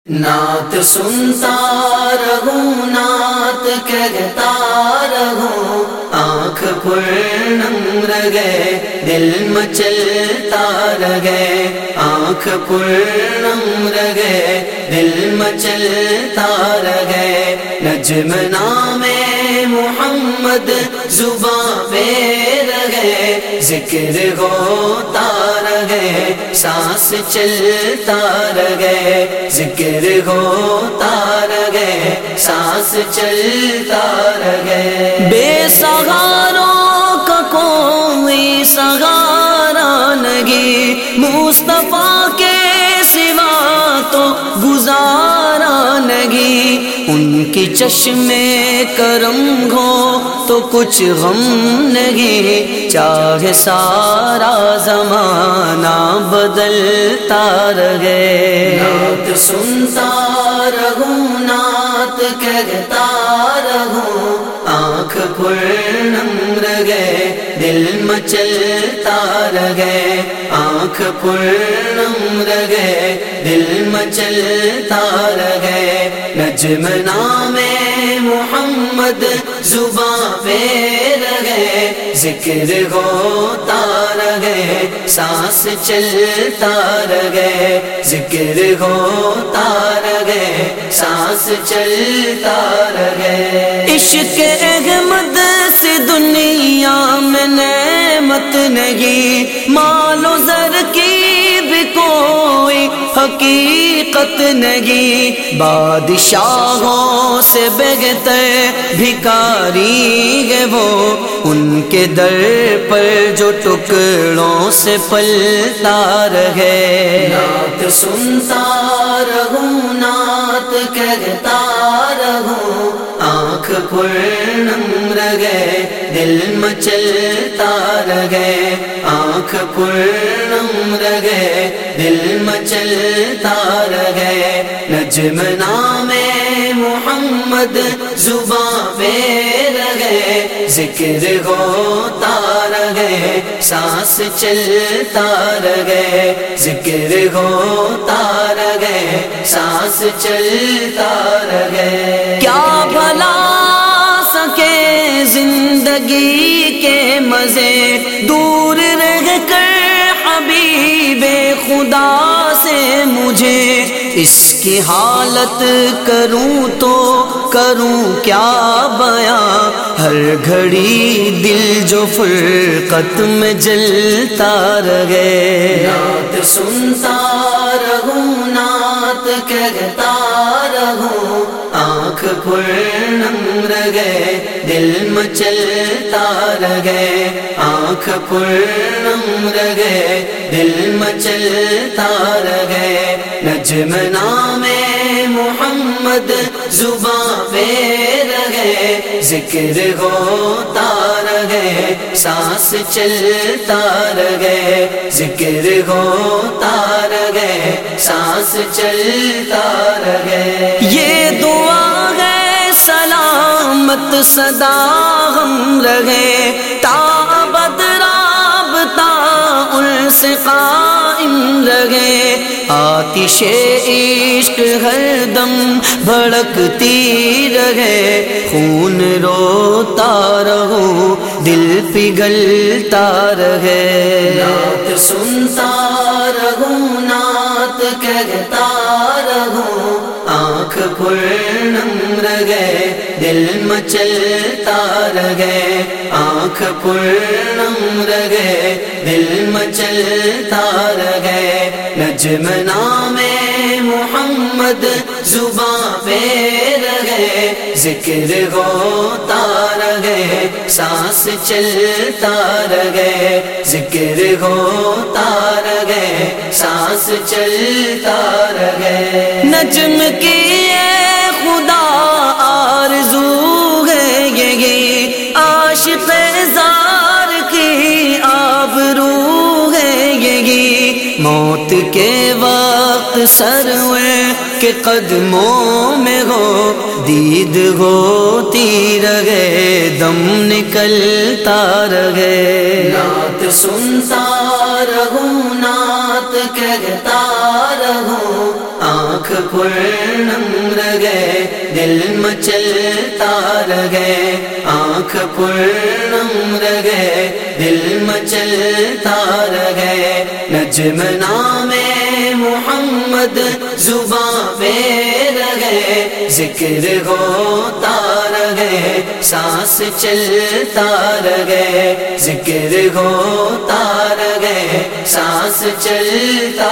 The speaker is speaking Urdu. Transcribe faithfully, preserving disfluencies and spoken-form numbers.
نعت سنتا رہوں نعت کہتا رہوں، آنکھ پرنم رگے دل مچلتا رگے، آنکھ پرنم رگے دل مچلتا رگے، نجم نام محمد زباں پہ رگے، ذکر ہوتا رگے سانس چلتا رگے، ذکر ہوتا رگے سانس چلتا رگے۔ بے سہاروں کا کوئی سہارا نہیں، مصطفیٰ کے سوا تو گزارا نہیں، ان کی چشم کرم ہو تو کچھ غم نہیں، چاہے سارا زمانہ بدلتا رہے۔ نعت سنتا رہوں نعت کہتا رہوں، آنکھ پرنم رگے دل مچلتا رگے، آنکھ پرنم رگے دل مچلتا رگے، نجم نام محمد زباں پہ رگے، ذکر ہوتا رگے سانس چلتا رگے، ذکر ہوتا رگے سانس چلتا رگے۔ عشق احمد سے دنیا میں نعمت نہیں، مال و زر کی بھی کوئی حقیقت نہیں، بادشاہوں سے بہتر بھکاری ہے وہ، ان کے در پر جو ٹکڑوں سے پلتا رہے۔ نعت سنتا رہوں نعت کہتا رہوں، آنکھ پرنم رگے دل مچلتا رگے، آنکھ پرنم رگے دل مچلتا رگے، نجم نام محمد زباں پہ رگے، ذکر ہوتا رگے سانس چلتا رگے، ذکر ہوتا رگے سانس چلتا رگے۔ کیا بھلا سکے زندگی کے مزے دور رہ کر حبیب خدا سے مجھے، اس کی حالت کروں تو کروں کیا بیاں، ہر گھڑی دل جو فرقت میں جلتا رہے۔ نعت سنتا رہوں نعت کہتا رہوں، آنکھ پرنم رگے دل مچلتا رگے، آنکھ پرنم رگے دل مچلتا رگے، نجم نام محمد زباں پہ رگے، ذکر ہوتا رگے سانس چلتا رگے، ذکر ہوتا رگے سانس چلتا رگے۔ یہ دعا ہے سلامت سدا ہم رہے، تا ابد رابطہ ان سے قائم رہے، آتش عشق ہر دم بھڑکتی رہے، خون روتا رہو دل پگھلتا رہے۔ نعت سنتا رہوں نعت کہتا رہوں، آنکھ پرنم رگے دل مچلتا رگے، آنکھ پرنم رگے دل مچلتا رگے، نجم نام محمد زباں پہ رگے، ذکر ہوتا رگے سانس چلتا رگے، ذکر ہوتا رگے سانس چلتا رگے۔ نجم کی اے خدا آرزو ہے یہ، عاشق زار کی آبرو ہے یہ، موت کے وقت سرور کے قدموں میں ہو، دید ہوتی رہے دم نکلتا رہے۔ نعت سنتا رہوں نعت کہتا رہوں، آنکھ آنکھ پرنم رہے دل مچلتا رہے آنکھ پرنم رہے دل مچلتا رہے نجم نام محمد زباں پہ رہے ذکر ہوتا رہے سانس چلتا رہے ذکر ہوتا رہے سانس چلتا